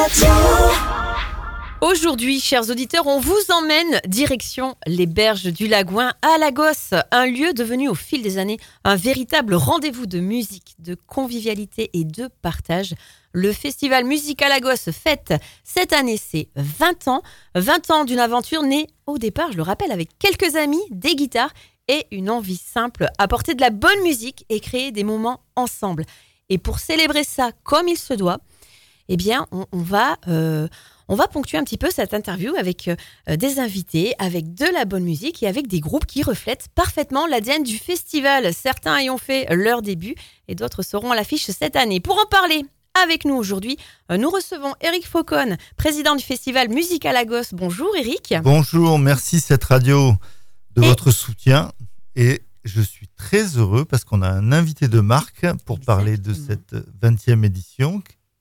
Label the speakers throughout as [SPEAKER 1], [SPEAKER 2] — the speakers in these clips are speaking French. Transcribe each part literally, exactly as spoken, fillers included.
[SPEAKER 1] Aujourd'hui, chers auditeurs, on vous emmène direction les berges du Lagouin à Lagos, un lieu devenu au fil des années un véritable rendez-vous de musique, de convivialité et de partage. Le festival Musica Lagos fête cette année ses vingt ans, vingt ans d'une aventure née au départ, je le rappelle, avec quelques amis, des guitares et une envie simple, apporter de la bonne musique et créer des moments ensemble. Et pour célébrer ça comme il se doit, eh bien, on, on va... Euh, On va ponctuer un petit peu cette interview avec euh, des invités, avec de la bonne musique et avec des groupes qui reflètent parfaitement l'A D N du festival. Certains ayant fait leur début et d'autres seront à l'affiche cette année. Pour en parler avec nous aujourd'hui, euh, nous recevons Eric Faucon, président du festival Musica Lagos. Bonjour Eric.
[SPEAKER 2] Bonjour, merci cette radio de et... votre soutien. Et je suis très heureux parce qu'on a un invité de marque pour Exactement. parler de cette vingtième édition.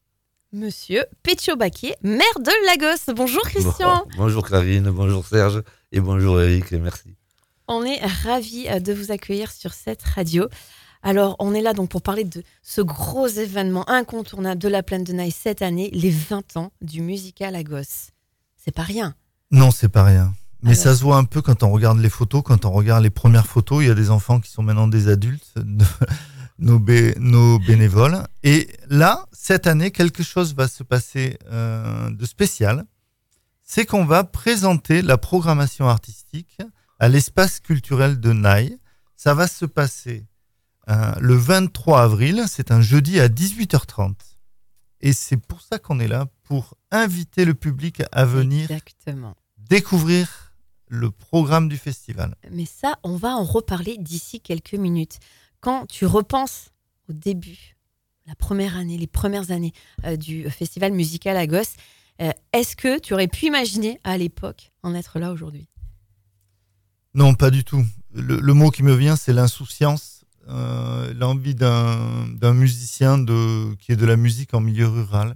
[SPEAKER 1] Monsieur Pétio Baquier, maire de Lagos. Bonjour Christian.
[SPEAKER 3] Bon, bonjour Clarine, bonjour Serge et bonjour Eric, merci.
[SPEAKER 1] On est ravis de vous accueillir sur cette radio. Alors, on est là donc pour parler de ce gros événement incontournable de la Plaine de Naï cette année, les vingt ans du Musica Lagos. C'est pas rien.
[SPEAKER 2] Non, c'est pas rien. Mais
[SPEAKER 1] Alors...
[SPEAKER 2] ça se voit un peu quand on regarde les photos, quand on regarde les premières photos. Il y a des enfants qui sont maintenant des adultes. De... Nos, bé- nos bénévoles. Et là, cette année, quelque chose va se passer euh, de spécial. C'est qu'on va présenter la programmation artistique à l'espace culturel de Naï. Ça va se passer euh, le vingt-trois avril. C'est un jeudi à dix-huit heures trente. Et c'est pour ça qu'on est là, pour inviter le public à venir
[SPEAKER 1] Exactement.
[SPEAKER 2] découvrir le programme du festival.
[SPEAKER 1] Mais ça, on va en reparler d'ici quelques minutes. Quand tu repenses au début, la première année, les premières années euh, du festival Musica Lagos, euh, est-ce que tu aurais pu imaginer à l'époque en être là aujourd'hui ?
[SPEAKER 2] Non, pas du tout. Le, le mot qui me vient, c'est l'insouciance, euh, l'envie d'un, d'un musicien de, qui est de la musique en milieu rural.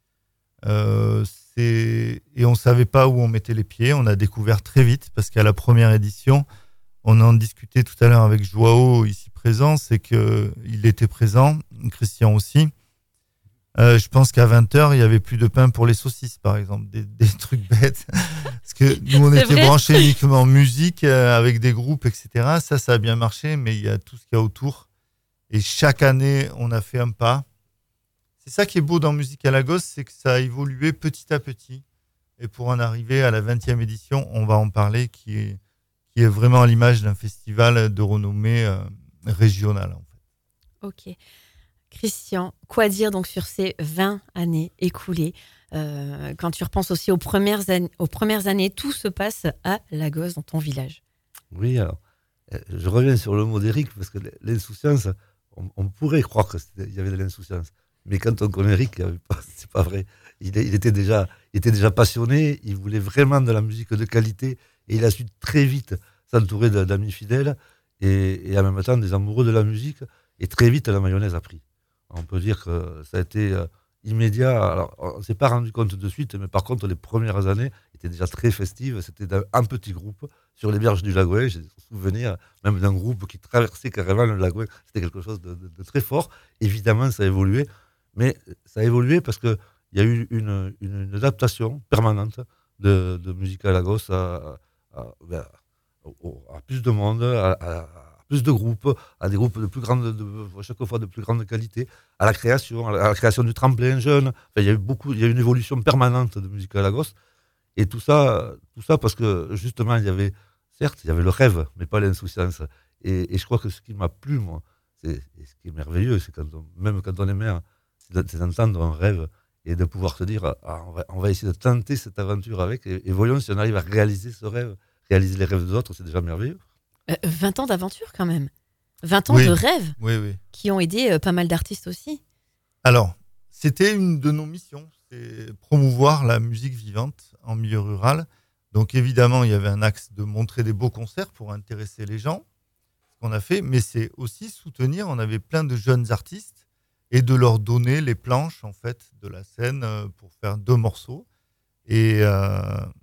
[SPEAKER 2] Euh, c'est, et on ne savait pas où on mettait les pieds. On a découvert très vite, parce qu'à la première édition, on en discutait tout à l'heure avec Joao, ici présent, c'est qu'il était présent, Christian aussi. Euh, je pense qu'à vingt heures, il n'y avait plus de pain pour les saucisses, par exemple, des, des trucs bêtes. Parce que nous, on
[SPEAKER 1] c'est
[SPEAKER 2] était
[SPEAKER 1] vrai.
[SPEAKER 2] branchés uniquement en musique, euh, avec des groupes, et cetera. Ça, ça a bien marché, mais il y a tout ce qu'il y a autour. Et chaque année, on a fait un pas. C'est ça qui est beau dans Musica Lagos, c'est que ça a évolué petit à petit. Et pour en arriver à la vingtième édition, on va en parler, qui est... qui est vraiment à l'image d'un festival de renommée euh, régionale. En fait.
[SPEAKER 1] Ok. Christian, quoi dire donc sur ces vingt années écoulées euh, quand tu repenses aussi aux premières, an- aux premières années, tout se passe à Lagos, dans ton village.
[SPEAKER 3] Oui, alors, je reviens sur le mot d'Eric, parce que l'insouciance, on, on pourrait croire qu'il y avait de l'insouciance. Mais quand on connaît Eric, c'est pas vrai. Il, il, était déjà, il était déjà passionné, il voulait vraiment de la musique de qualité, et il a su très vite s'entourer d'amis fidèles et, et en même temps des amoureux de la musique. Et très vite, la mayonnaise a pris. On peut dire que ça a été euh, immédiat. Alors, on ne s'est pas rendu compte de suite, mais par contre, les premières années étaient déjà très festives. C'était un petit groupe sur les berges du Lagouin. J'ai des souvenirs même d'un groupe qui traversait carrément le Lagouin. C'était quelque chose de, de, de très fort. Évidemment, ça a évolué. Mais ça a évolué parce qu'il y a eu une, une, une adaptation permanente de, de Musica Lagos à, à, à, à plus de monde, à, à, à plus de groupes, à des groupes de plus grande, de, chaque fois de plus grande qualité, à la création, à la, à la création du tremplin jeune. Enfin, il y a eu beaucoup, il y a eu une évolution permanente de Musica Lagos. Et tout ça, tout ça parce que justement, il y avait, certes, il y avait le rêve, mais pas l'insouciance. Et, et je crois que ce qui m'a plu, moi, c'est, et ce qui est merveilleux, c'est quand on, même quand on est maire, c'est d'entendre un rêve et de pouvoir se dire ah, on, va, on va essayer de tenter cette aventure avec et, et voyons si on arrive à réaliser ce rêve, réaliser les rêves des autres, c'est déjà merveilleux.
[SPEAKER 1] Euh, vingt ans d'aventure quand même, vingt ans
[SPEAKER 2] oui.
[SPEAKER 1] de rêves
[SPEAKER 2] oui, oui.
[SPEAKER 1] qui ont aidé euh, pas mal d'artistes aussi.
[SPEAKER 2] Alors, c'était une de nos missions, c'est promouvoir la musique vivante en milieu rural. Donc évidemment, il y avait un axe de montrer des beaux concerts pour intéresser les gens, ce qu'on a fait, mais c'est aussi soutenir, on avait plein de jeunes artistes, et de leur donner les planches en fait de la scène euh, pour faire deux morceaux. Et euh,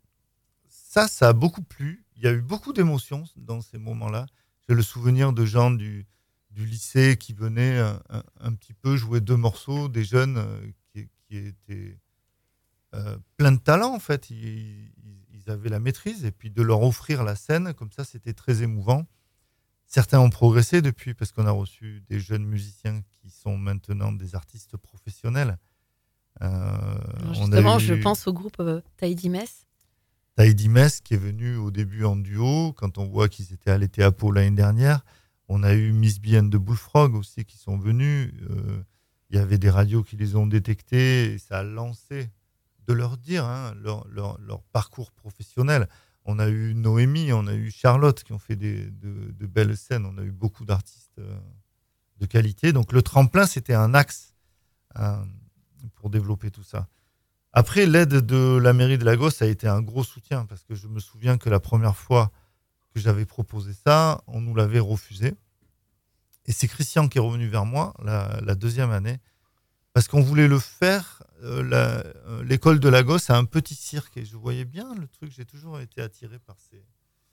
[SPEAKER 2] ça, ça a beaucoup plu. Il y a eu beaucoup d'émotions dans ces moments-là. J'ai le souvenir de gens du, du lycée qui venaient un, un, un petit peu jouer deux morceaux, des jeunes euh, qui, qui étaient euh, plein de talent en fait. Ils, ils avaient la maîtrise et puis de leur offrir la scène comme ça, c'était très émouvant. Certains ont progressé depuis parce qu'on a reçu des jeunes musiciens qui sont maintenant des artistes professionnels. Euh,
[SPEAKER 1] Alors justement,
[SPEAKER 2] on a eu
[SPEAKER 1] je pense au groupe euh, Taïdi Mess.
[SPEAKER 2] Taïdi Mess qui est venu au début en duo. Quand on voit qu'ils étaient à l'été à Pau l'année dernière, on a eu Miss B and the Bullfrog aussi qui sont venus. Euh, il y avait des radios qui les ont détectés et ça a lancé, de leur dire, hein, leur, leur, leur parcours professionnel. On a eu Noémie, on a eu Charlotte qui ont fait des, de, de belles scènes. On a eu beaucoup d'artistes euh, de qualité. Donc le tremplin, c'était un axe euh, pour développer tout ça. Après, l'aide de la mairie de Lagos a été un gros soutien parce que je me souviens que la première fois que j'avais proposé ça, on nous l'avait refusé. Et c'est Christian qui est revenu vers moi la, la deuxième année parce qu'on voulait le faire. Euh, la, euh, l'école de Lagos a un petit cirque et je voyais bien le truc. J'ai toujours été attiré par ces,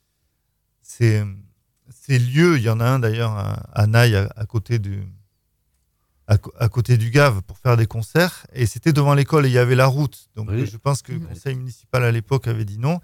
[SPEAKER 2] ces, ces lieux. Il y en a un d'ailleurs à, à Naï, à, à côté du... À, à côté du Gave pour faire des concerts et c'était devant l'école et il y avait la route donc oui. Je pense que le conseil municipal à l'époque avait dit non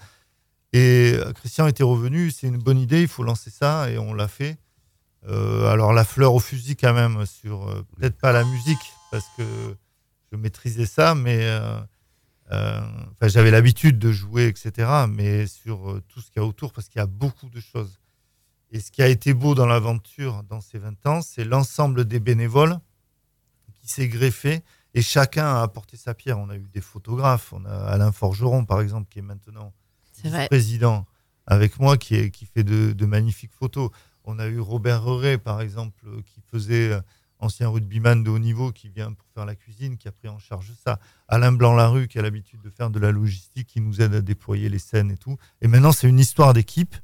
[SPEAKER 2] et Christian était revenu, c'est une bonne idée, il faut lancer ça et on l'a fait. Euh, alors la fleur au fusil quand même sur euh, peut-être pas la musique parce que je maîtrisais ça mais euh, euh, enfin, j'avais l'habitude de jouer etc mais sur euh, tout ce qu'il y a autour parce qu'il y a beaucoup de choses et ce qui a été beau dans l'aventure dans ces vingt ans c'est l'ensemble des bénévoles qui s'est greffé et chacun a apporté sa pierre. On a eu des photographes, on a Alain Forgeron par exemple qui est maintenant vice-président avec moi qui, est, qui fait de, de magnifiques photos. On a eu Robert Reret par exemple qui faisait ancien rugbyman de haut niveau qui vient pour faire la cuisine, qui a pris en charge ça. Alain Blanc-Larue qui a l'habitude de faire de la logistique, qui nous aide à déployer les scènes et tout. Et maintenant c'est une histoire d'équipe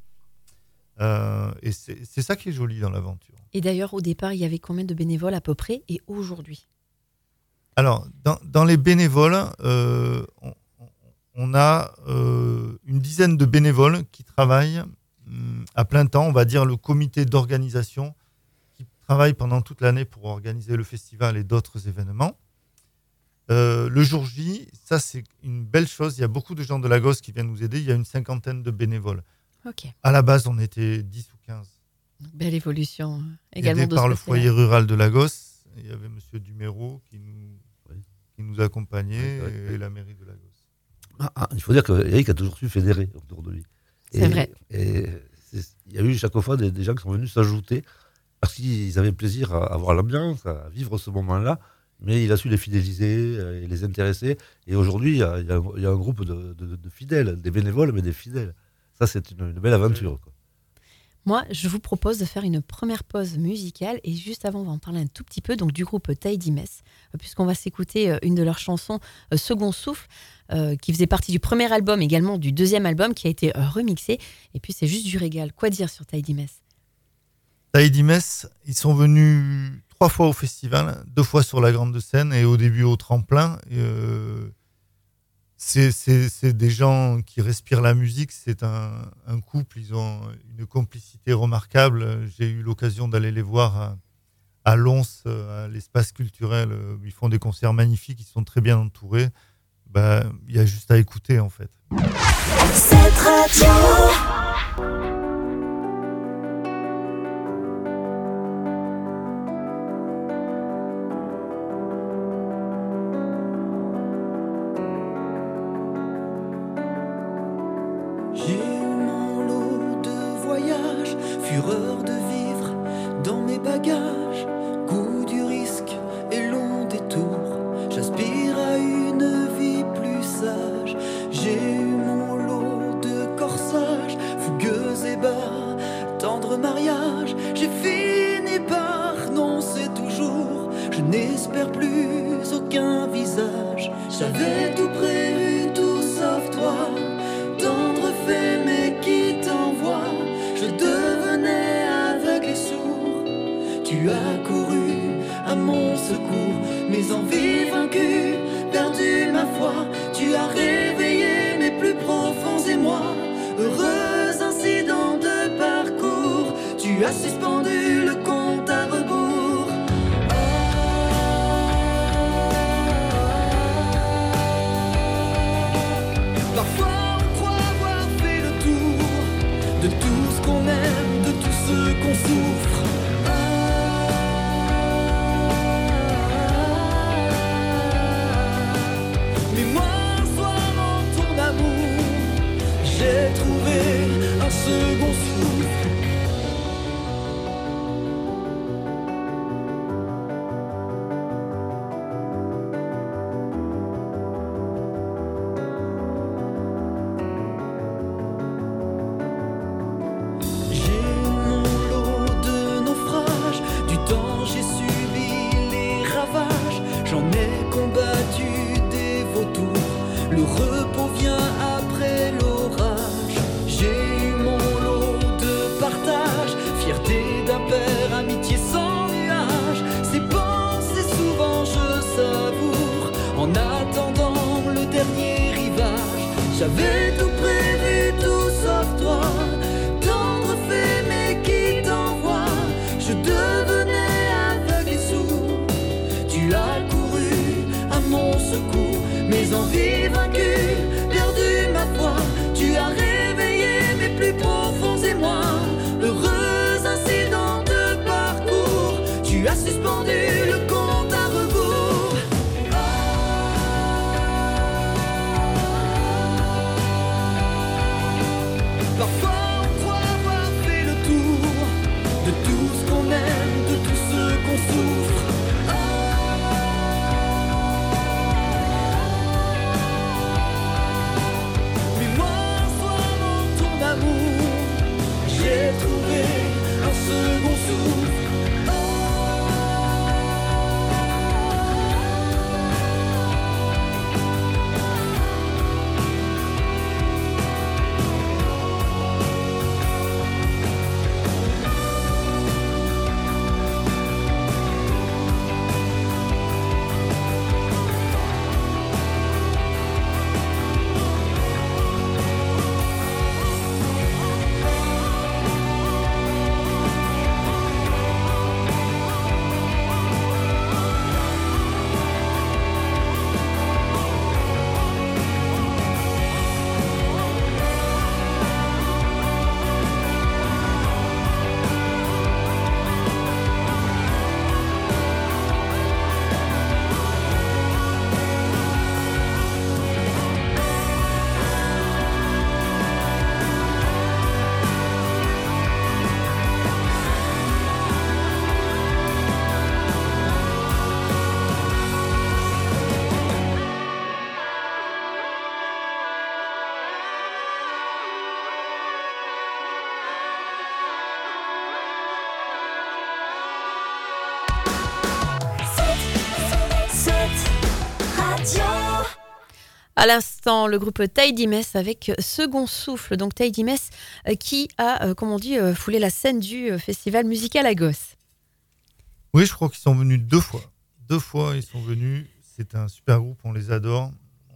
[SPEAKER 2] euh, et c'est, c'est ça qui est joli dans l'aventure.
[SPEAKER 1] Et d'ailleurs, au départ, il y avait combien de bénévoles à peu près et aujourd'hui ?
[SPEAKER 2] Alors, dans, dans les bénévoles, euh, on, on a euh, une dizaine de bénévoles qui travaillent hum, à plein temps. On va dire le comité d'organisation qui travaille pendant toute l'année pour organiser le festival et d'autres événements. Euh, le jour J, ça c'est une belle chose. Il y a beaucoup de gens de Lagos qui viennent nous aider. Il y a une cinquantaine de bénévoles.
[SPEAKER 1] Okay.
[SPEAKER 2] À la base, on était dix ou quinze.
[SPEAKER 1] Belle évolution également.
[SPEAKER 2] Aidé par le foyer rural de Lagos, il y avait M. Duméro qui nous, oui. qui nous accompagnait oui, oui, oui. et la mairie de Lagos.
[SPEAKER 3] Ah, ah, il faut dire qu'Eric a toujours su fédérer autour de lui.
[SPEAKER 1] C'est
[SPEAKER 3] et,
[SPEAKER 1] vrai.
[SPEAKER 3] Et il y a eu chaque fois des, des gens qui sont venus s'ajouter parce qu'ils avaient plaisir à avoir l'ambiance, à vivre ce moment-là, mais il a su les fidéliser et les intéresser. Et aujourd'hui, il y a, il y a, il y a un groupe de, de, de fidèles, des bénévoles, mais des fidèles. Ça, c'est une, une belle aventure, quoi.
[SPEAKER 1] Moi, je vous propose de faire une première pause musicale et juste avant, on va en parler un tout petit peu donc du groupe Taïdi Mess, puisqu'on va s'écouter une de leurs chansons, Second Souffle, euh, qui faisait partie du premier album, également du deuxième album, qui a été euh, remixé. Et puis, c'est juste du régal. Quoi dire sur Taïdi Mess ?
[SPEAKER 2] Taïdi Mess, ils sont venus trois fois au festival, deux fois sur la grande scène et au début au tremplin. Et, euh, C'est, c'est, c'est des gens qui respirent la musique, c'est un, un couple, ils ont une complicité remarquable. J'ai eu l'occasion d'aller les voir à, à Lons, à l'espace culturel. Ils font des concerts magnifiques, ils sont très bien entourés. Bah, il y a juste à écouter en fait. Cette radio.
[SPEAKER 4] Fureur de vivre dans mes bagages, goût du risque et long détour. J'aspire à une vie plus sage. J'ai eu mon lot de corsage, fougueux et bas, tendre mariage. J'ai fini par renoncer toujours. Je n'espère plus aucun visage. J'avais tout prévu, tout sauf toi. Tendre fait mais qui t'envoie. Je devenais aveugle et sourd. Tu as couru à mon secours. Mes envies vaincues, perdu ma foi. Tu as réveillé mes plus profonds émois. Heureux incident de parcours. Tu as suspendu le compte à rebours. second souffle.
[SPEAKER 5] J'avais tout prévu, tout sauf toi. Tendre fait, mais qui t'envoie. Je devenais aveugle et sourd. Tu as couru à mon secours. Mes envies vaincues, perdu ma foi. Tu as réveillé mes plus profonds émois. Heureux incident de parcours. Tu as suspendu le compte à rebours. Parfois on croit avoir fait le tour de tout ce qu'on aime, de tout ce qu'on souffre. Mais moi, soir dans ton amour, j'ai trouvé un second souffle.
[SPEAKER 1] À l'instant, le groupe Tidy Mess avec Second Souffle. Donc Tidy Mess euh, qui a, euh, comme on dit, euh, foulé la scène du euh, festival musical Lagos.
[SPEAKER 2] Oui, je crois qu'ils sont venus deux fois. Deux fois, ils sont venus. C'est un super groupe, on les adore.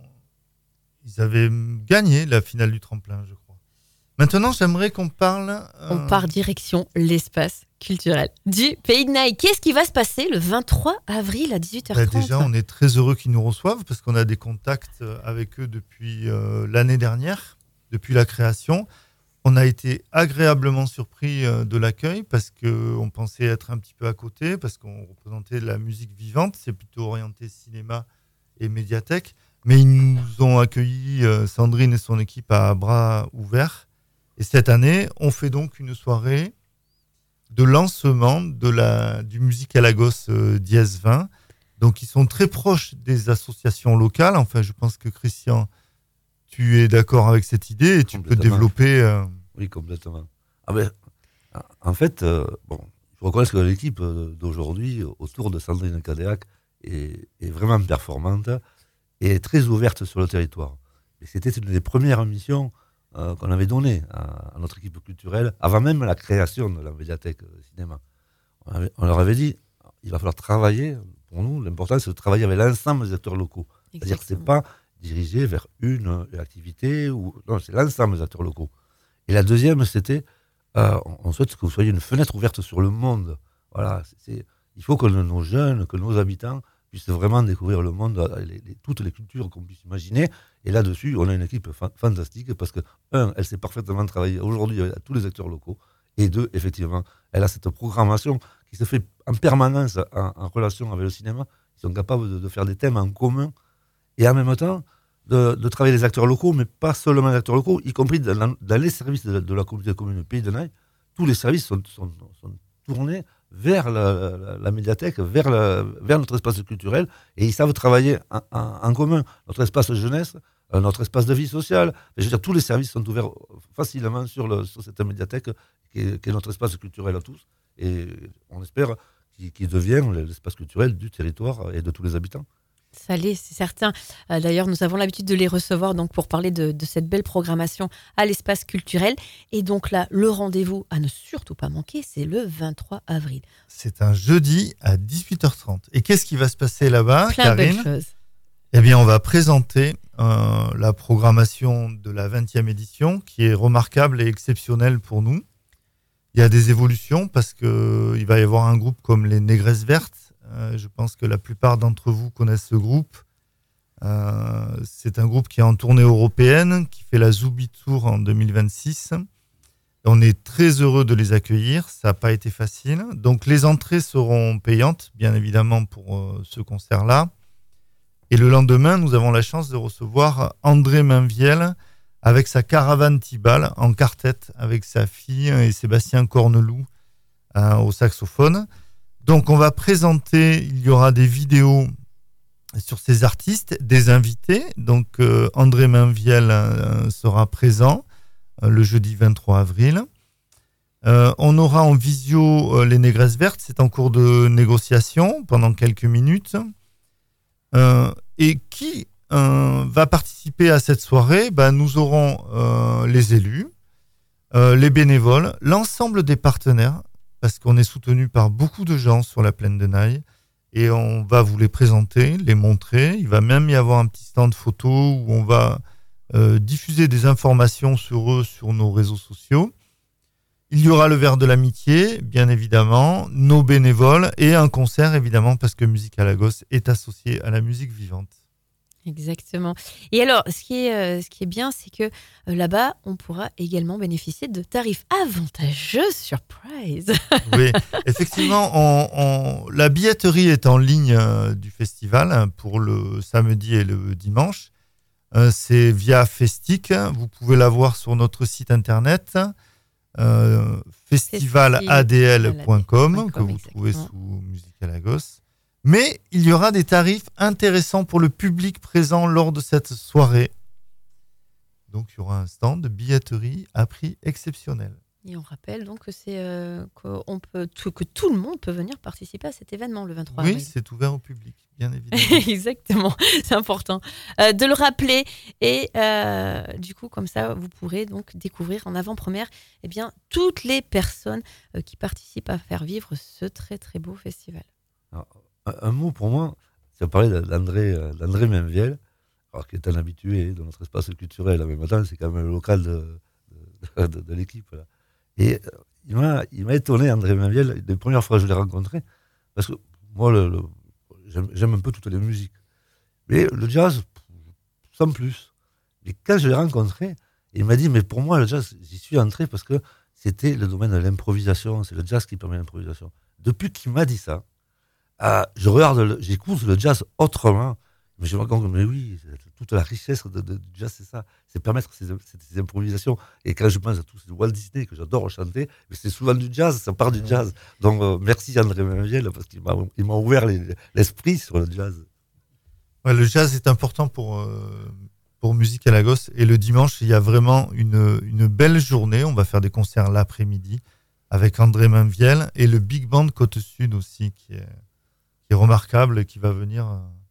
[SPEAKER 2] Ils avaient gagné la finale du tremplin, je crois. Maintenant, j'aimerais qu'on parle... Euh...
[SPEAKER 1] On part direction l'espace culturel du Pays de Naï. Qu'est-ce qui va se passer le vingt-trois avril à dix-huit heures trente?
[SPEAKER 2] Bah déjà, on est très heureux qu'ils nous reçoivent parce qu'on a des contacts avec eux depuis euh, l'année dernière, depuis la création. On a été agréablement surpris euh, de l'accueil parce qu'on pensait être un petit peu à côté, parce qu'on représentait de la musique vivante. C'est plutôt orienté cinéma et médiathèque. Mais ils nous ont accueillis, euh, Sandrine et son équipe, à bras ouverts. Et cette année, on fait donc une soirée de lancement de la, du Musical Lagos euh, Dièse vingt. Donc, ils sont très proches des associations locales. Enfin, je pense que Christian, tu es d'accord avec cette idée et tu peux développer... Euh...
[SPEAKER 3] Oui, complètement. Ah ben, en fait, euh, bon, je reconnais que l'équipe d'aujourd'hui, autour de Sandrine Cadéac, est, est vraiment performante et est très ouverte sur le territoire. Et c'était une des premières missions euh, qu'on avait données à, à notre équipe culturelle, avant même la création de la médiathèque cinéma. On, avait, on leur avait dit, il va falloir travailler, pour nous, l'important c'est de travailler avec l'ensemble des acteurs locaux. Exactement. C'est-à-dire que ce n'est pas dirigé vers une, une activité, ou, non, c'est l'ensemble des acteurs locaux. Et la deuxième, c'était, euh, on souhaite que vous soyez une fenêtre ouverte sur le monde. Voilà, c'est, c'est, il faut que nos jeunes, que nos habitants puissent vraiment découvrir le monde, les, les, toutes les cultures qu'on puisse imaginer. Et là-dessus, on a une équipe fa- fantastique parce que, un, elle sait parfaitement travailler aujourd'hui avec tous les acteurs locaux. Et deux, effectivement, elle a cette programmation qui se fait en permanence en, en relation avec le cinéma. Ils sont capables de, de faire des thèmes en commun. Et en même temps, de, de travailler les acteurs locaux, mais pas seulement les acteurs locaux, y compris dans, la, dans les services de, de la communauté commune du Pays de Naye. Tous les services sont, sont, sont tournés vers la, la, la médiathèque, vers, la, vers notre espace culturel, et ils savent travailler en, en, en commun. Notre espace jeunesse, notre espace de vie sociale, je veux dire, tous les services sont ouverts facilement sur, le, sur cette médiathèque qui est, qui est notre espace culturel à tous, et on espère qu'il, qu'il devient l'espace culturel du territoire et de tous les habitants.
[SPEAKER 1] Ça l'est, c'est certain. Euh, d'ailleurs, nous avons l'habitude de les recevoir donc, pour parler de, de cette belle programmation à l'espace culturel. Et donc là, le rendez-vous à ne surtout pas manquer, c'est le vingt-trois avril.
[SPEAKER 2] C'est un jeudi à dix-huit heures trente. Et qu'est-ce qui va se passer là-bas,
[SPEAKER 1] Plein
[SPEAKER 2] Karine ?
[SPEAKER 1] de belles choses.
[SPEAKER 2] Eh bien, on va présenter euh, la programmation de la vingtième édition, qui est remarquable et exceptionnelle pour nous. Il y a des évolutions parce qu'il va y avoir un groupe comme les Négresses Vertes. Euh, je pense que la plupart d'entre vous connaissent ce groupe. Euh, c'est un groupe qui est en tournée européenne, qui fait la Zoubi Tour en deux mille vingt-six. Et on est très heureux de les accueillir. Ça n'a pas été facile. Donc les entrées seront payantes, bien évidemment, pour euh, ce concert-là. Et le lendemain, nous avons la chance de recevoir André Mainviel avec sa caravane Tibal en quartet avec sa fille et Sébastien Corneloup euh, au saxophone. Donc, on va présenter, il y aura des vidéos sur ces artistes, des invités. Donc, euh, André Mainviel euh, sera présent euh, le jeudi vingt-trois avril. Euh, on aura en visio euh, les Négresses Vertes. C'est en cours de négociation pendant quelques minutes. Euh, et qui euh, va participer à cette soirée ? Ben, nous aurons euh, les élus, euh, les bénévoles, l'ensemble des partenaires, parce qu'on est soutenu par beaucoup de gens sur la plaine de Naye, et on va vous les présenter, les montrer. Il va même y avoir un petit stand photo où on va euh, diffuser des informations sur eux sur nos réseaux sociaux. Il y aura le verre de l'amitié, bien évidemment, nos bénévoles, et un concert, évidemment, parce que Musique à Lagos est associée à la musique vivante.
[SPEAKER 1] Exactement. Et alors, ce qui est, euh, ce qui est bien, c'est que euh, là-bas, on pourra également bénéficier de tarifs avantageux, surprise.
[SPEAKER 2] Oui, effectivement, on, on, la billetterie est en ligne euh, du festival hein, pour le samedi et le dimanche. Euh, c'est via Festic. Vous pouvez la voir sur notre site internet, euh, festival a d l point com, que vous exactement. Trouvez sous Musique à Lagos. Mais il y aura des tarifs intéressants pour le public présent lors de cette soirée. Donc, il y aura un stand de billetterie à prix exceptionnel.
[SPEAKER 1] Et on rappelle donc que, c'est, euh, qu'on peut, tout, que tout le monde peut venir participer à cet événement le vingt-trois avril.
[SPEAKER 2] Oui, c'est ouvert au public, bien évidemment.
[SPEAKER 1] Exactement, c'est important euh, de le rappeler. Et euh, du coup, comme ça, vous pourrez donc découvrir en avant-première eh bien, toutes les personnes euh, qui participent à faire vivre ce très très beau festival.
[SPEAKER 3] Alors, un mot pour moi, tu as parlé d'André, d'André Mainviel, alors, qui est un habitué de notre espace culturel. En même temps, c'est quand même le local de, de, de, de l'équipe. Là. Et euh, il, m'a, il m'a étonné, André Mainviel, les premières fois que je l'ai rencontré, parce que moi, le, le, j'aime, j'aime un peu toutes les musiques. Mais le jazz, sans plus. Et quand je l'ai rencontré, il m'a dit, mais pour moi, le jazz, j'y suis entré parce que c'était le domaine de l'improvisation. C'est le jazz qui permet l'improvisation. Depuis qu'il m'a dit ça, Ah, je regarde, le, j'écoute le jazz autrement, mais je me rends compte, mais oui, toute la richesse de, de, du jazz, c'est ça, c'est permettre ces, ces, ces improvisations. Et quand je pense à tous ces Walt Disney que j'adore chanter, mais c'est souvent du jazz, ça part du jazz. Donc euh, merci André Mainviel parce qu'il m'a, il m'a ouvert les, l'esprit sur le jazz.
[SPEAKER 2] Ouais, le jazz est important pour euh, pour Musique à Lagos. Et le dimanche, il y a vraiment une une belle journée. On va faire des concerts l'après-midi avec André Mainviel et le Big Band Côte Sud aussi, qui est qui est remarquable et qui va venir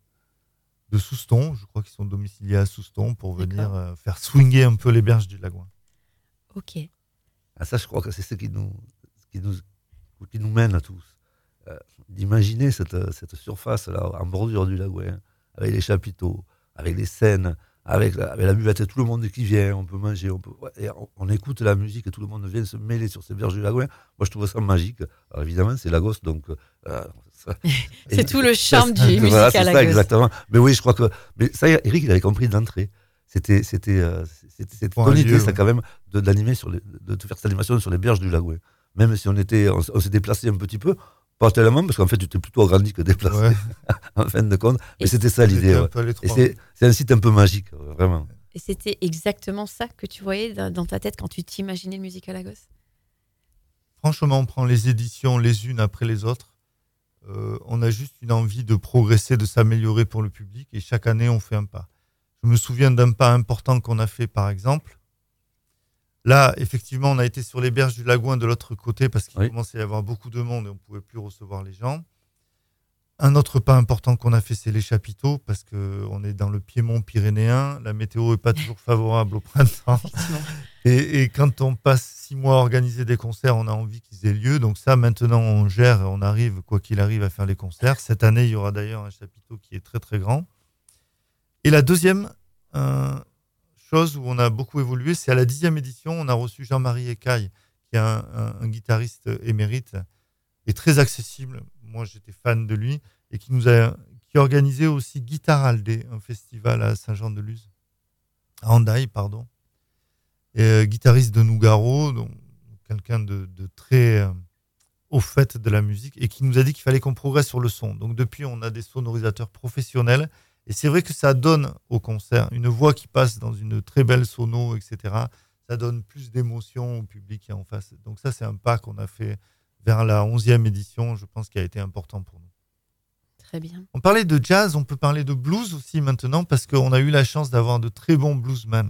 [SPEAKER 2] de Souston. Je crois qu'ils sont domiciliés à Souston pour venir D'accord. faire swinger un peu les berges du Lagouin.
[SPEAKER 1] Ok.
[SPEAKER 3] Ah, ça, je crois que c'est ce qui nous, qui nous, qui nous mène à tous. Euh, d'imaginer cette, cette surface-là, en bordure du Lagouin, avec les chapiteaux, avec les scènes, avec la, avec la buvette et tout le monde qui vient, on peut manger, on, peut, et on, on écoute la musique et tout le monde vient se mêler sur ces berges du Lagouin. Moi, je trouve ça magique. Alors, évidemment, c'est Lagos, donc... Euh, ça,
[SPEAKER 1] c'est et, tout le charme
[SPEAKER 3] ça,
[SPEAKER 1] du musique
[SPEAKER 3] voilà,
[SPEAKER 1] à
[SPEAKER 3] c'est
[SPEAKER 1] Lagos.
[SPEAKER 3] Ça, exactement. Mais oui, je crois que... Mais ça, Eric, il avait compris d'entrée. C'était, c'était, euh, c'était cette bonne idée, ça, quand même, de, d'animer sur les, de, de faire cette animation sur les berges du Lagouin. Même si on, était, on, on s'est déplacé un petit peu, Pas tellement, parce qu'en fait, tu t'es plutôt agrandi que déplacé,
[SPEAKER 2] Ouais.
[SPEAKER 3] en fin de compte. Mais
[SPEAKER 1] Et
[SPEAKER 3] c'était ça l'idée.
[SPEAKER 2] C'était un
[SPEAKER 3] Ouais.
[SPEAKER 2] peu à
[SPEAKER 3] Et
[SPEAKER 2] l'étroit.
[SPEAKER 3] c'est, c'est un site un peu magique, vraiment.
[SPEAKER 1] Et c'était exactement ça que tu voyais dans dans ta tête quand tu t'imaginais le Music à Lagos?
[SPEAKER 2] Franchement, on prend les éditions les unes après les autres. Euh, on a juste une envie de progresser, de s'améliorer pour le public, et chaque année, on fait un pas. Je me souviens d'un pas important qu'on a fait, par exemple. Là, effectivement, on a été sur les berges du Lagouin de l'autre côté parce qu'il
[SPEAKER 3] Oui.
[SPEAKER 2] commençait à y avoir beaucoup de monde et on ne pouvait plus recevoir les gens. Un autre pas important qu'on a fait, c'est les chapiteaux, parce qu'on est dans le Piémont pyrénéen. La météo n'est pas toujours favorable au printemps.
[SPEAKER 1] Effectivement.
[SPEAKER 2] Et, et quand on passe six mois à organiser des concerts, on a envie qu'ils aient lieu. Donc ça, maintenant, on gère, on arrive, quoi qu'il arrive, à faire les concerts. Cette année, il y aura d'ailleurs un chapiteau qui est très, très grand. Et la deuxième euh, chose où on a beaucoup évolué, c'est à la dixième édition, on a reçu Jean-Marie Écaille, qui est un, un, un guitariste émérite et très accessible. Moi, j'étais fan de lui et qui nous a qui a organisé aussi Guitaraldé, un festival à Saint-Jean-de-Luz, à Hendaye, pardon. Et, euh, guitariste de Nougaro, donc quelqu'un de, de très euh, au fait de la musique et qui nous a dit qu'il fallait qu'on progresse sur le son. Donc depuis, on a des sonorisateurs professionnels et c'est vrai que ça donne au concert une voix qui passe dans une très belle sono, et cetera. Ça donne plus d'émotion au public qui est en face. Donc ça, c'est un pas qu'on a fait vers la onzième édition, je pense, qui a été important pour nous.
[SPEAKER 1] Très bien.
[SPEAKER 2] On parlait de jazz, on peut parler de blues aussi maintenant, parce qu'on a eu la chance d'avoir de très bons bluesmen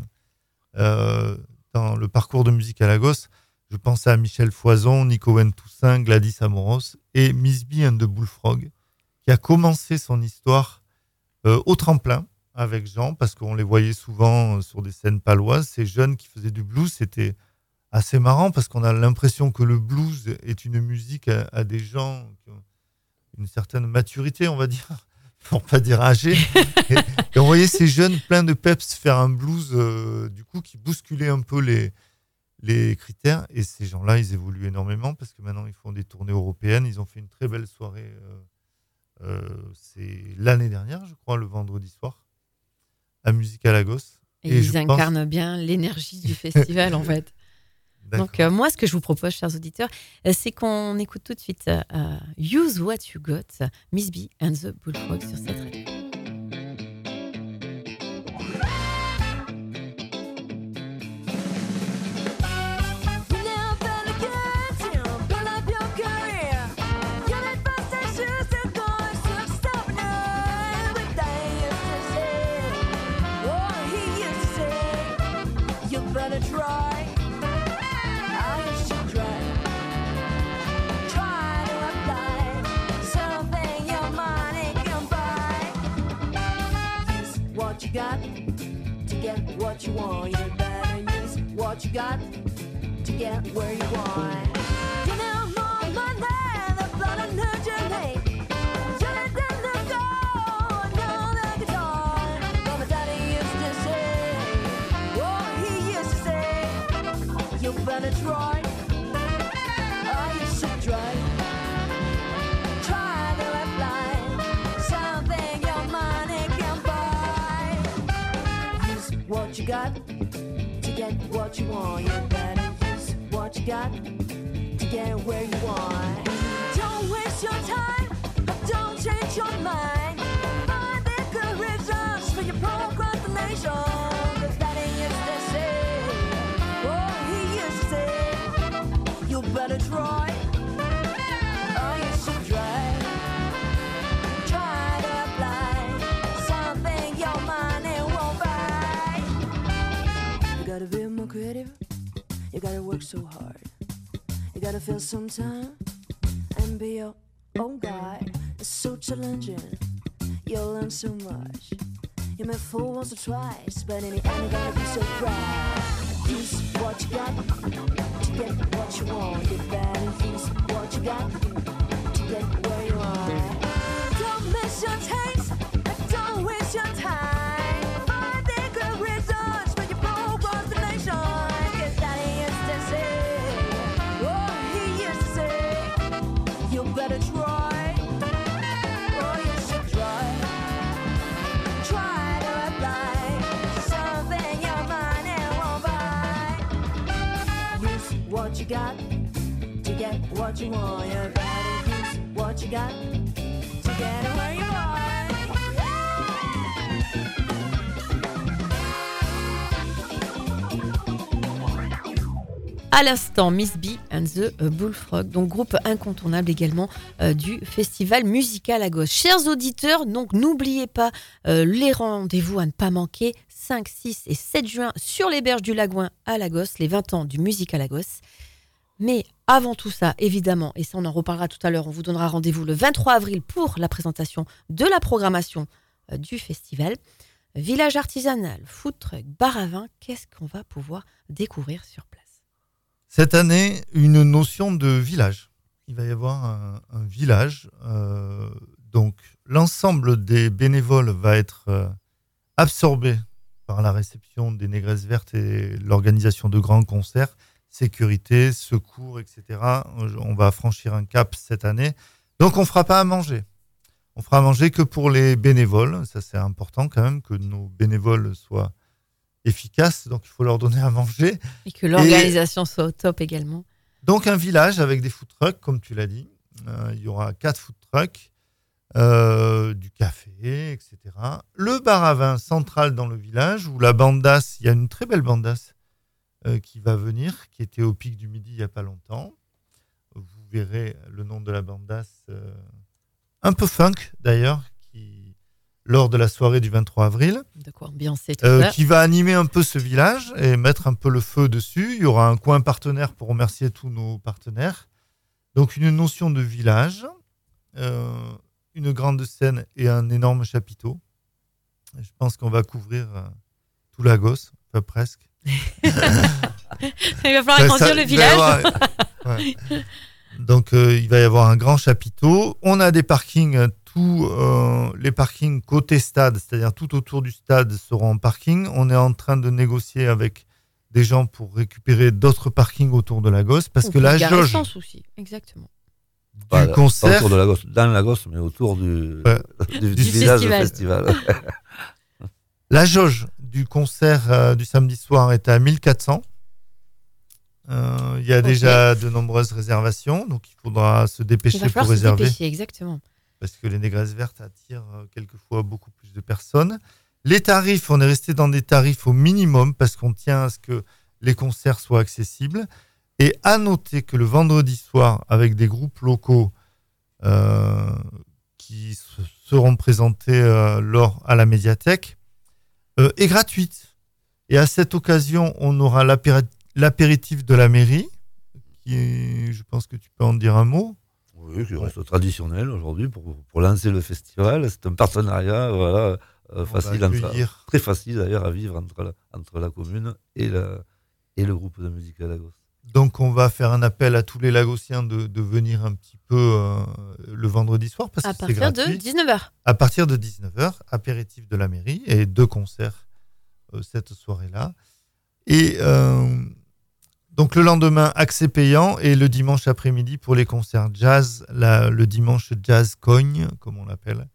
[SPEAKER 2] euh, dans le parcours de Music à Lagos. Je pense à Michel Foison, Nico Toussaint, Gladys Amoros et Miss B and the Bullfrog, qui a commencé son histoire euh, au tremplin avec Jean, parce qu'on les voyait souvent sur des scènes paloises. Ces jeunes qui faisaient du blues, c'était assez marrant, parce qu'on a l'impression que le blues est une musique à, à des gens qui ont une certaine maturité, on va dire, pour pas dire âgé. et, et on voyait ces jeunes pleins de peps faire un blues euh, du coup qui bousculait un peu les, les critères. Et ces gens-là, ils évoluent énormément parce que maintenant ils font des tournées européennes. Ils ont fait une très belle soirée. Euh, euh, c'est l'année dernière, je crois, le vendredi soir, à Music à Lagos.
[SPEAKER 1] Et,
[SPEAKER 2] Et
[SPEAKER 1] ils
[SPEAKER 2] je
[SPEAKER 1] incarnent
[SPEAKER 2] pense-
[SPEAKER 1] bien l'énergie du festival, en fait.
[SPEAKER 2] D'accord.
[SPEAKER 1] Donc, euh, moi, ce que je vous propose, chers auditeurs, euh, c'est qu'on écoute tout de suite euh, euh, Use What You Got, Miss B and the Bullfrog sur cette radio.
[SPEAKER 5] What you got to get what you want. You better use what you got to get where you want. You know more money, the blood and the journey. You let them look go, know the guitar. But my daddy used to say, oh, he used to say, you better try. Oh, you should try. Try to apply something your money can buy. Use what you got to get what you want. You better use what you got to get where you want. Don't waste your time, but don't change your mind. Find the good reasons for your procrastination. 'Cause daddy used to say, oh, he used to say, you better try. Oh, you should try. Try to apply something your money won't buy. You gotta be more creative. You gotta work so hard. You gotta feel some time and be your own guy. It's so challenging. You'll learn so much. You may fall once or twice, but in the end, you gotta be so proud. Use what you got to get what you want. You better use what you got to get where you are. Don't miss your taste, don't waste your time. Find the good reasons for your procrastination. 'Cause daddy used to say, oh, he used to say, you better try. Oh, you should try. Try to apply something your money won't buy. Use what you got to get what you want. You better use what
[SPEAKER 6] you got to get where you are.
[SPEAKER 1] À l'instant, Miss B and the Bullfrog, donc groupe incontournable également euh, du festival musical Lagos. Chers auditeurs, donc n'oubliez pas euh, les rendez-vous à ne pas manquer, cinq, six et sept juin sur les berges du Lagouin à Lagos, les vingt ans du musical Lagos. Mais avant tout ça, évidemment, et ça on en reparlera tout à l'heure, on vous donnera rendez-vous le vingt-trois avril pour la présentation de la programmation euh, du festival. Village artisanal, food truck, bar à vin, qu'est-ce qu'on va pouvoir découvrir sur place?
[SPEAKER 2] Cette année, une notion de village. Il va y avoir un, un village. Euh, donc, l'ensemble des bénévoles va être euh, absorbé par la réception des Négresses Vertes et l'organisation de grands concerts, sécurité, secours, et cetera. On va franchir un cap cette année. Donc, on ne fera pas à manger. On fera à manger que pour les bénévoles. Ça, c'est important quand même que nos bénévoles soient efficaces, donc il faut leur donner à manger.
[SPEAKER 1] Et que l'organisation et soit au top également.
[SPEAKER 2] Donc un village avec des food trucks, comme tu l'as dit. Euh, il y aura quatre food trucks, euh, du café, et cetera. Le bar à vin central dans le village, où la bandasse, il y a une très belle bandasse euh, qui va venir, qui était au Pic du Midi il n'y a pas longtemps. Vous verrez le nom de la bandasse, euh, un peu funk d'ailleurs, qui lors de la soirée du vingt-trois avril,
[SPEAKER 1] de quoi ambiancer tout
[SPEAKER 2] euh,
[SPEAKER 1] ça.
[SPEAKER 2] qui va animer un peu ce village et mettre un peu le feu dessus. Il y aura un coin partenaire pour remercier tous nos partenaires. Donc une notion de village, euh, une grande scène et un énorme chapiteau. Je pense qu'on va couvrir euh, tout Lagos, enfin presque.
[SPEAKER 1] Il va falloir agrandir
[SPEAKER 2] ça,
[SPEAKER 1] le village.
[SPEAKER 2] Avoir, ouais. Donc euh, il va y avoir un grand chapiteau. On a des parkings, tous euh, les parkings côté stade, c'est-à-dire tout autour du stade seront en parking. On est en train de négocier avec des gens pour récupérer d'autres parkings autour de Lagos parce
[SPEAKER 1] On
[SPEAKER 2] que
[SPEAKER 1] peut
[SPEAKER 2] la
[SPEAKER 1] garer
[SPEAKER 2] jauge
[SPEAKER 1] sans souci, exactement.
[SPEAKER 2] du
[SPEAKER 3] Pas,
[SPEAKER 2] concert,
[SPEAKER 3] pas autour de Lagos, dans Lagos, mais autour du,
[SPEAKER 2] Ouais.
[SPEAKER 3] du, du
[SPEAKER 1] Du
[SPEAKER 3] village
[SPEAKER 1] festival.
[SPEAKER 3] festival.
[SPEAKER 2] la jauge du concert euh, du samedi soir est à mille quatre cents. Euh, Il y a
[SPEAKER 1] Ok.
[SPEAKER 2] déjà de nombreuses réservations, donc il faudra se
[SPEAKER 1] Il
[SPEAKER 2] dépêcher
[SPEAKER 1] va
[SPEAKER 2] pour
[SPEAKER 1] falloir se
[SPEAKER 2] réserver.
[SPEAKER 1] dépêcher, exactement.
[SPEAKER 2] Parce que les Négresses Vertes attirent euh, quelquefois beaucoup plus de personnes. Les tarifs, on est resté dans des tarifs au minimum parce qu'on tient à ce que les concerts soient accessibles. Et à noter que le vendredi soir, avec des groupes locaux euh, qui s- seront présentés euh, lors à la médiathèque, euh, est gratuite. Et à cette occasion, on aura l'apéri- l'apéritif de la mairie, qui est- je pense que tu peux en dire un mot.
[SPEAKER 3] Oui, qui reste traditionnel aujourd'hui pour, pour lancer le festival. C'est un partenariat voilà, euh,
[SPEAKER 2] On
[SPEAKER 3] facile,
[SPEAKER 2] va
[SPEAKER 3] entre,
[SPEAKER 2] accueillir-
[SPEAKER 3] très facile d'ailleurs à vivre entre la, entre la commune et, la, et le groupe de musique à Lagos.
[SPEAKER 2] Donc, on va faire un appel à tous les Lagossiens de, de venir un petit peu euh, le vendredi soir parce
[SPEAKER 1] À
[SPEAKER 2] que c'est
[SPEAKER 1] partir de
[SPEAKER 2] gratuit.
[SPEAKER 1] dix-neuf heures.
[SPEAKER 2] À partir de dix-neuf heures, apéritif de la mairie et deux concerts euh, cette soirée-là. Et euh, donc, le lendemain, accès payant et le dimanche après-midi pour les concerts jazz, la- le dimanche jazz cogne, comme on l'appelle,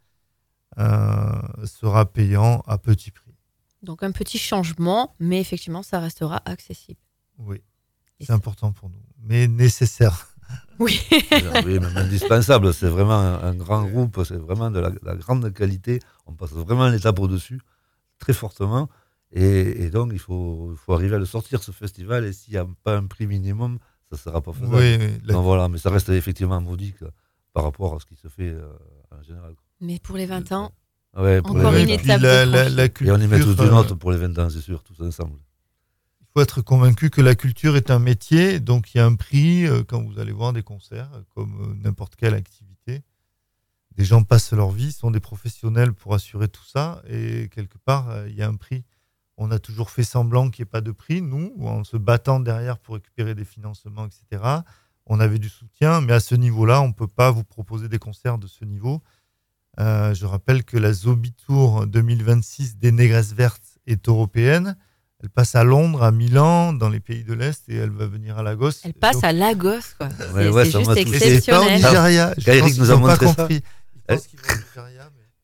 [SPEAKER 2] euh, sera payant à petit prix.
[SPEAKER 1] Donc un petit changement, mais effectivement, ça restera accessible.
[SPEAKER 2] Oui,
[SPEAKER 1] Et
[SPEAKER 2] c'est
[SPEAKER 1] ça-
[SPEAKER 2] important pour nous, mais nécessaire.
[SPEAKER 1] Oui.
[SPEAKER 3] Oui, même indispensable. C'est vraiment un, un grand groupe, c'est vraiment de la, la grande qualité. On passe vraiment l'étape au-dessus, très fortement. Et, et donc, il faut, il faut arriver à le sortir, ce festival. Et s'il n'y a pas un prix minimum, ça ne sera pas faisable.
[SPEAKER 2] Oui, oui, la-
[SPEAKER 3] Donc voilà, mais ça reste effectivement modique par rapport à ce qui se fait euh, en général.
[SPEAKER 1] Mais pour les vingt ans,
[SPEAKER 3] Ouais, pour
[SPEAKER 1] Encore
[SPEAKER 3] les
[SPEAKER 1] une
[SPEAKER 3] vingt ans.
[SPEAKER 2] et puis
[SPEAKER 1] étape
[SPEAKER 2] la,
[SPEAKER 1] de
[SPEAKER 2] la-
[SPEAKER 1] franchie.
[SPEAKER 2] la
[SPEAKER 3] Et
[SPEAKER 2] culture,
[SPEAKER 3] on y met tous une
[SPEAKER 2] euh,
[SPEAKER 3] note pour les vingt ans, c'est sûr, tous ensemble.
[SPEAKER 2] il faut être convaincu que la culture est un métier, donc il y a un prix euh, quand vous allez voir des concerts, euh, comme euh, n'importe quelle activité. Des gens passent leur vie, sont des professionnels pour assurer tout ça, et quelque part, euh, il y a un prix. On a toujours fait semblant qu'il n'y ait pas de prix, nous, en se battant derrière pour récupérer des financements, et cetera. On avait du soutien, mais à ce niveau-là, on ne peut pas vous proposer des concerts de ce niveau. Euh, je rappelle que la Zobi Tour deux mille vingt-six des Négresses Vertes est européenne. Elle passe à Londres, à Milan, dans les pays de l'Est, et elle va venir à Lagos.
[SPEAKER 1] elle passe
[SPEAKER 2] Donc,
[SPEAKER 1] à Lagos, quoi.
[SPEAKER 3] Ouais,
[SPEAKER 1] c'est
[SPEAKER 3] ouais,
[SPEAKER 1] c'est
[SPEAKER 3] ça
[SPEAKER 1] juste
[SPEAKER 3] m'a touché.
[SPEAKER 2] et c'est pas au
[SPEAKER 1] exceptionnel.
[SPEAKER 2] Nigeria. Je
[SPEAKER 3] Quand Eric
[SPEAKER 2] pense qu'ils
[SPEAKER 3] nous a
[SPEAKER 2] n'ont pas
[SPEAKER 3] montré ça.
[SPEAKER 2] compris. Je pense qu'ils vont au Nigeria, mais-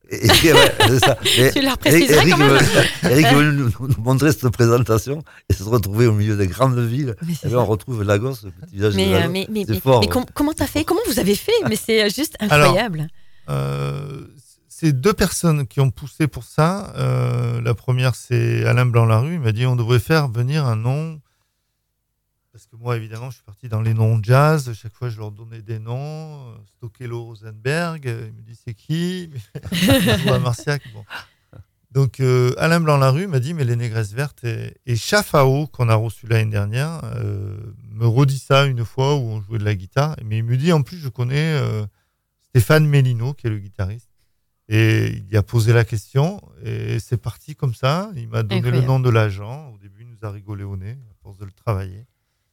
[SPEAKER 3] Et, et, ouais, c'est ça. Et,
[SPEAKER 1] Tu leur préciserais
[SPEAKER 3] Eric,
[SPEAKER 1] quand même.
[SPEAKER 3] veut- Eric est venu nous, nous montrer cette présentation et se retrouver au milieu des grandes villes.
[SPEAKER 1] Mais c'est
[SPEAKER 3] Et là, on
[SPEAKER 1] ça.
[SPEAKER 3] retrouve Lagos, le petit village de
[SPEAKER 1] Mais, euh,
[SPEAKER 3] Lagos.
[SPEAKER 1] mais, mais,
[SPEAKER 3] C'est
[SPEAKER 1] mais-
[SPEAKER 3] fort,
[SPEAKER 1] mais
[SPEAKER 3] ouais.
[SPEAKER 1] com- comment t'as fait? Comment vous avez fait? Mais c'est euh, juste
[SPEAKER 2] Alors,
[SPEAKER 1] incroyable.
[SPEAKER 2] Euh, c'est deux personnes qui ont poussé pour ça. Euh, la première, c'est Alain Blanc-Larue. Il m'a dit on devrait faire venir un nom. Parce que moi, évidemment, je suis parti dans les noms jazz. Chaque fois, je leur donnais des noms. Euh, Stokelo Rosenberg. euh, Il me dit c'est qui? Je joue à Marciac. Bon. Donc, euh, Alain Blanc-Larue m'a dit mais les Négresses Vertes et, et Chafao, qu'on a reçu l'année dernière, euh, me redit ça une fois où on jouait de la guitare. Mais il me dit en plus, je connais euh, Stéphane Mélino, qui est le guitariste. Et il a posé la question et c'est parti comme ça. Il m'a donné
[SPEAKER 1] Incroyable.
[SPEAKER 2] le nom de l'agent. Au début, il nous a rigolé au nez à force de le travailler.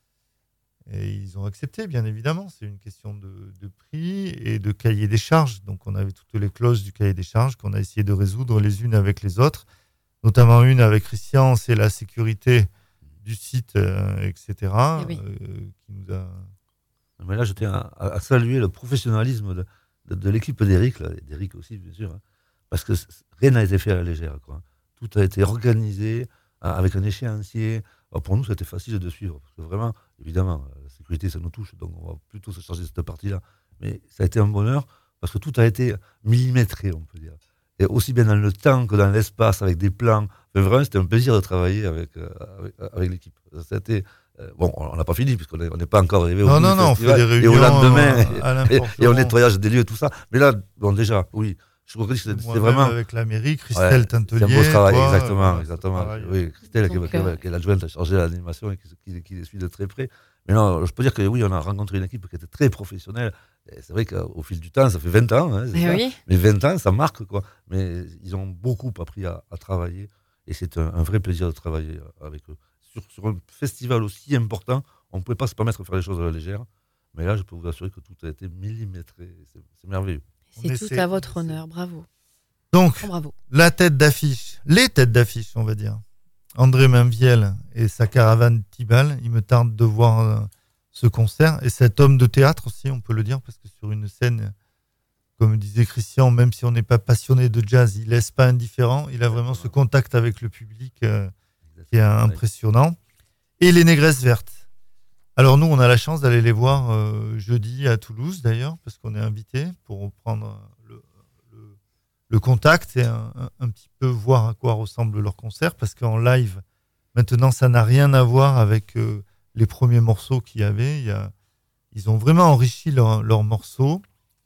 [SPEAKER 2] Et ils ont accepté, bien évidemment. C'est une question de, de prix et de cahier des charges. Donc, on avait toutes les clauses du cahier des charges qu'on a essayé de résoudre les unes avec les autres. Notamment une avec Christian, c'est la sécurité du site, euh, et cetera.
[SPEAKER 1] Eh oui.
[SPEAKER 2] euh, qui nous a...
[SPEAKER 3] Mais là, je tiens à, à saluer le professionnalisme de, de, de l'équipe d'Eric, là, et d'Eric aussi, bien sûr, hein, parce que c- rien n'a été fait à la légère, quoi. Tout a été organisé euh, avec un échéancier. Alors, pour nous, c'était facile de suivre, parce que vraiment, évidemment, la sécurité, ça nous touche, donc on va plutôt se charger de cette partie-là. Mais ça a été un bonheur, parce que tout a été millimétré, on peut dire. Et aussi bien dans le temps que dans l'espace, avec des plans. Mais vraiment, c'était un plaisir de travailler avec, euh, avec, avec l'équipe. C'était, euh, bon, on n'a pas fini, puisqu'on n'est on n'est pas encore arrivé au
[SPEAKER 2] Non,
[SPEAKER 3] bout
[SPEAKER 2] non,
[SPEAKER 3] du
[SPEAKER 2] non, on fait
[SPEAKER 3] festival.
[SPEAKER 2] des réunions
[SPEAKER 3] Et au lendemain,
[SPEAKER 2] euh, à
[SPEAKER 3] et, et au
[SPEAKER 2] l'important.
[SPEAKER 3] nettoyage des lieux et tout ça. Mais là, bon, déjà, oui, je crois que c'est c'est
[SPEAKER 2] Moi-même
[SPEAKER 3] vraiment.
[SPEAKER 2] avec la mairie, Christelle
[SPEAKER 3] Ouais,
[SPEAKER 2] Tintelier.
[SPEAKER 3] c'est un beau travail,
[SPEAKER 2] toi,
[SPEAKER 3] exactement,
[SPEAKER 2] euh,
[SPEAKER 3] exactement.
[SPEAKER 2] c'est pareil.
[SPEAKER 3] Oui, Christelle, qui,
[SPEAKER 1] Donc,
[SPEAKER 3] qui-
[SPEAKER 1] euh,
[SPEAKER 3] qui est l'adjointe chargée de l'animation et qui, qui, qui les suit de très près. Mais non, je peux dire que oui, on a rencontré une équipe qui était très professionnelle. Et c'est vrai qu'au fil du temps, ça fait vingt ans, hein, c'est
[SPEAKER 1] Eh
[SPEAKER 3] ça.
[SPEAKER 1] oui.
[SPEAKER 3] Mais vingt ans, ça marque, quoi. Mais ils ont beaucoup appris à, à travailler et c'est un, un vrai plaisir de travailler avec eux. Sur, sur un festival aussi important, on ne pouvait pas se permettre de faire les choses à la légère. Mais là, je peux vous assurer que tout a été millimétré. C'est, c'est merveilleux.
[SPEAKER 2] On
[SPEAKER 1] C'est
[SPEAKER 2] essaie,
[SPEAKER 1] tout à
[SPEAKER 2] on
[SPEAKER 1] votre
[SPEAKER 2] essaie.
[SPEAKER 1] honneur. Bravo.
[SPEAKER 2] Donc,
[SPEAKER 1] Oh, bravo.
[SPEAKER 2] la tête d'affiche, les têtes d'affiche, on va dire. André Mainviel et sa caravane Tibal. Il me tarde de voir euh, ce concert. Et cet homme de théâtre aussi, on peut le dire, parce que sur une scène, comme disait Christian, même si on n'est pas passionné de jazz, il laisse pas indifférent. Il a vraiment ce contact avec le public euh, qui est impressionnant. Et les Négresses Vertes. Alors nous, on a la chance d'aller les voir euh, jeudi à Toulouse, d'ailleurs, parce qu'on est invité pour prendre le, le, le contact et un, un, un petit peu voir à quoi ressemble leur concert, parce qu'en live, maintenant, ça n'a rien à voir avec euh, les premiers morceaux qu'il y avait. Il y a, ils ont vraiment enrichi leurs leur morceaux.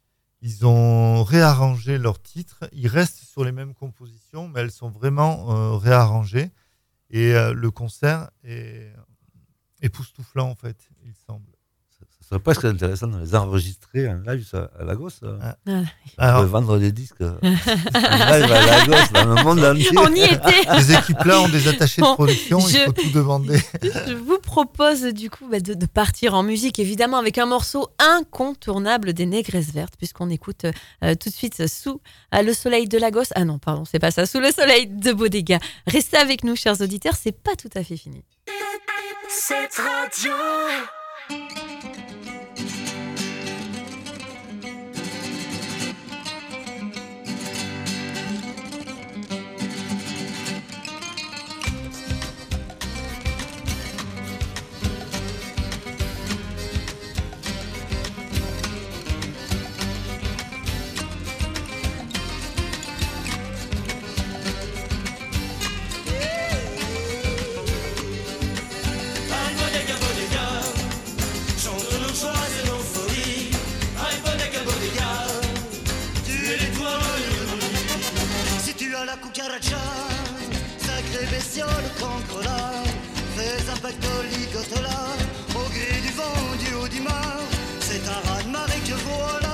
[SPEAKER 2] Ils ont réarrangé leurs titres. Ils restent sur les mêmes compositions, mais elles sont vraiment euh, réarrangées. Et euh, le concert est époustouflant, en fait, il semble.
[SPEAKER 3] Ça serait presque intéressant de les enregistrer en live ça, à Lagos. Ça.
[SPEAKER 2] Ah.
[SPEAKER 1] Ah.
[SPEAKER 3] On
[SPEAKER 2] Alors,
[SPEAKER 3] peut vendre des disques en live à Lagos, dans le monde entier.
[SPEAKER 1] On y était.
[SPEAKER 2] ces équipes-là ont des attachés de
[SPEAKER 1] Bon,
[SPEAKER 2] production, il
[SPEAKER 1] je-
[SPEAKER 2] faut tout demander.
[SPEAKER 1] Je vous propose du coup bah, de, de partir en musique, évidemment, avec un morceau incontournable des Négresses Vertes, puisqu'on écoute euh, tout de suite Sous euh, le soleil de Lagos. Ah non, pardon, c'est pas ça. Sous le soleil de Bodega. Restez avec nous, chers auditeurs, c'est pas tout à fait fini.
[SPEAKER 5] Cette radio.
[SPEAKER 7] Si tu as la cucaracha, sacré bestiole cancrola, fais un pactole ligotola, au gré du vent du haut du mar, c'est un raz-de-marée que voilà.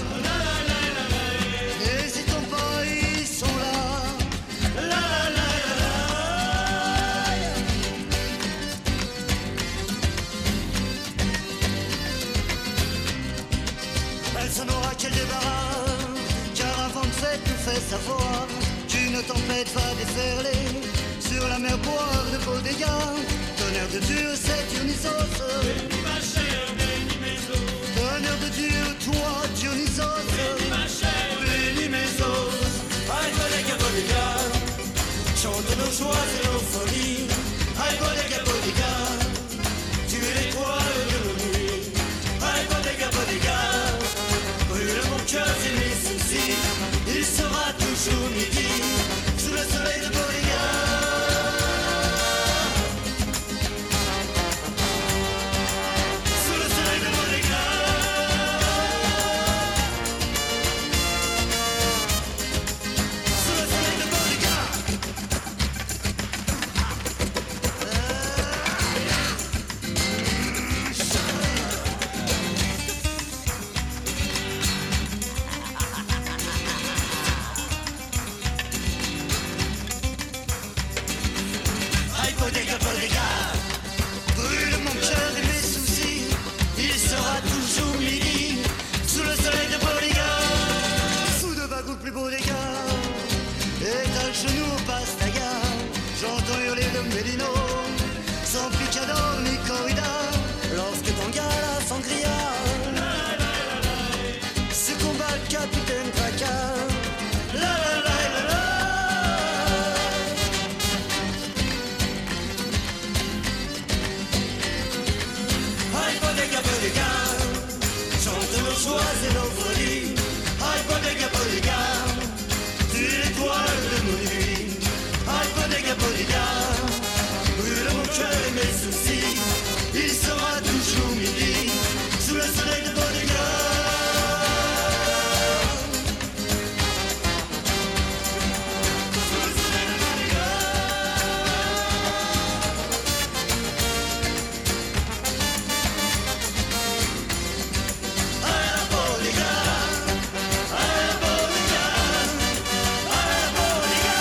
[SPEAKER 7] N'hésitons pas, ils sont là. Elle s'en aura quel débarras, car un vent de fête nous fait savoir qu'une tempête va déferler sur la mer boire de Bodega. Tonnerre de Dieu, c'est Dionysos. Bénis ma chère, bénis mes os. Tonnerre de Dieu, toi Dionysos. Bénis ma chère, bénis mes os. joie et nos folies. Aïe, bodega, bodega, tu es l'étoile de nos nuits. Aïe, bodega, bodega, brûle mon cœur et mes soucis. Il sera toujours midi, sous le soleil de Bodega. Sous le soleil de Bodega. Sous le soleil de Bodega. Aïe, bodega, bodega, brûle mon cœur et mes soucis. Il sera toujours midi, sous le soleil de Bodega. Sous de bagou plus bodega, et à genoux au pastaga. J'entends hurler le mélino, sans picador ni corrida. Lorsque Tangala sangria, se combat le capitaine Tracas. La la la la la. Aïe, bodega, bodega, chante nos joies et nos folies. Aïe, bodega, bodega, tu es l'étoile de nos nuits. Aïe, bodega, bodega, brûle mon cœur et mes soucis. Il sera toujours midi, sous le soleil de Bodega. Sous le soleil de Bodega. À la Bodega, à la Bodega, à la Bodega.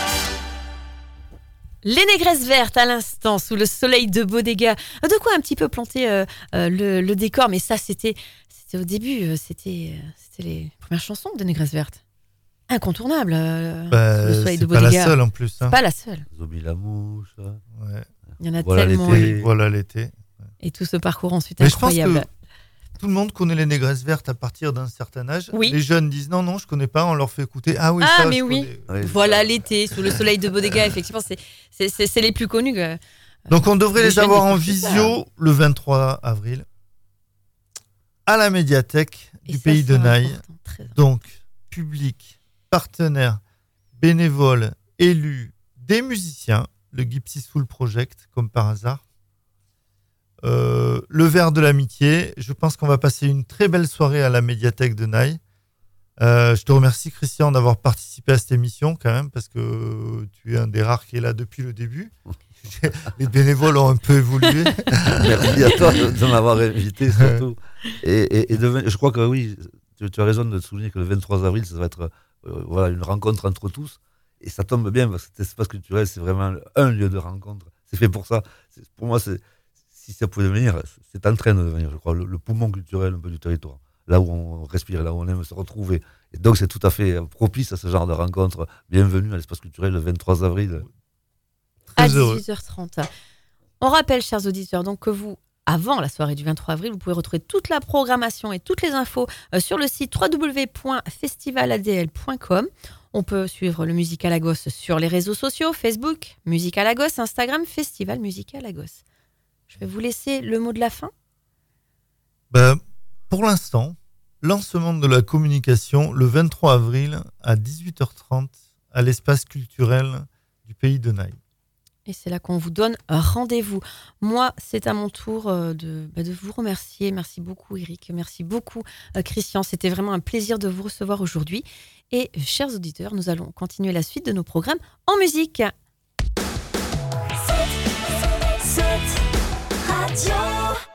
[SPEAKER 1] Les Négresses Vertes à l'instant, sous le soleil de Bodega. De quoi un petit peu planter euh, euh, le, le décor, mais ça, c'était, c'était au début, euh, c'était, euh, c'était les premières chansons de Négresses Vertes. Incontournable, euh,
[SPEAKER 2] Bah,
[SPEAKER 1] sous le soleil de
[SPEAKER 2] c'est pas
[SPEAKER 1] Bodega.
[SPEAKER 2] la seule en plus. Hein.
[SPEAKER 1] Pas la seule.
[SPEAKER 3] Zombie la mouche.
[SPEAKER 2] Ouais.
[SPEAKER 1] Il y en a
[SPEAKER 3] Voilà
[SPEAKER 1] tellement.
[SPEAKER 3] l'été.
[SPEAKER 1] eu.
[SPEAKER 2] Voilà l'été.
[SPEAKER 1] Et tout ce parcours ensuite
[SPEAKER 2] Mais je pense
[SPEAKER 1] incroyable.
[SPEAKER 2] que tout le monde connaît les Négresses Vertes à partir d'un certain âge.
[SPEAKER 1] Oui.
[SPEAKER 2] Les jeunes disent non, non, je connais pas, on leur fait écouter. Ah oui,
[SPEAKER 1] Ah,
[SPEAKER 2] ça,
[SPEAKER 1] mais
[SPEAKER 2] je
[SPEAKER 1] oui.
[SPEAKER 2] connais.
[SPEAKER 3] Ouais,
[SPEAKER 1] Voilà
[SPEAKER 3] ça.
[SPEAKER 1] l'été, sous le soleil de Bodega, effectivement, c'est, c'est, c'est, c'est les plus connus. euh.
[SPEAKER 2] Donc on devrait
[SPEAKER 1] Les
[SPEAKER 2] les
[SPEAKER 1] jeunes
[SPEAKER 2] avoir en
[SPEAKER 1] écoutent ça.
[SPEAKER 2] visio le vingt-trois avril à la médiathèque
[SPEAKER 1] Et
[SPEAKER 2] du
[SPEAKER 1] ça,
[SPEAKER 2] pays
[SPEAKER 1] c'est
[SPEAKER 2] de Naï.
[SPEAKER 1] important, très important.
[SPEAKER 2] Donc, public, partenaires, bénévoles, élus, des musiciens, le Gypsy Soul Project, comme par hasard. Euh, le verre de l'amitié. Je pense qu'on va passer une très belle soirée à la médiathèque de Naï. Euh, je te remercie, Christian, d'avoir participé à cette émission, quand même, parce que tu es un des rares qui est là depuis le début. Les bénévoles ont un peu évolué.
[SPEAKER 3] Merci à toi de, de m'avoir invité surtout. Et, et, et de- je crois que oui, tu, tu as raison de souligner que le vingt-trois avril, ça va être euh, voilà, une rencontre entre tous. Et ça tombe bien parce que cet espace culturel, c'est vraiment un lieu de rencontre. C'est fait pour ça. C'est- pour moi, c'est, si ça pouvait venir, c'est en train de devenir, je crois, le, le poumon culturel un peu du territoire. Là où on respire, là où on aime se retrouver. Et donc, c'est tout à fait propice à ce genre de rencontre. Bienvenue à l'espace culturel le vingt-trois avril.
[SPEAKER 1] À
[SPEAKER 2] Très heureux.
[SPEAKER 1] dix-huit heures trente. On rappelle, chers auditeurs, donc que vous, avant la soirée du vingt-trois avril, vous pouvez retrouver toute la programmation et toutes les infos euh, sur le site w w w point festival a d l point com. On peut suivre le Musique à Lagos sur les réseaux sociaux, Facebook, Musique à Lagos, Instagram, Festival Musique à Lagos. Je vais vous laisser le mot de la fin.
[SPEAKER 2] Ben, pour l'instant, lancement de la communication le vingt-trois avril à dix-huit heures trente à l'espace culturel du pays de Naï.
[SPEAKER 1] Et c'est là qu'on vous donne rendez-vous. Moi, c'est à mon tour euh, de, bah, de vous remercier. Merci beaucoup, Eric. Merci beaucoup, euh, Christian. C'était vraiment un plaisir de vous recevoir aujourd'hui. Et, euh, chers auditeurs, nous allons continuer la suite de nos programmes en musique.
[SPEAKER 6] Cette radio.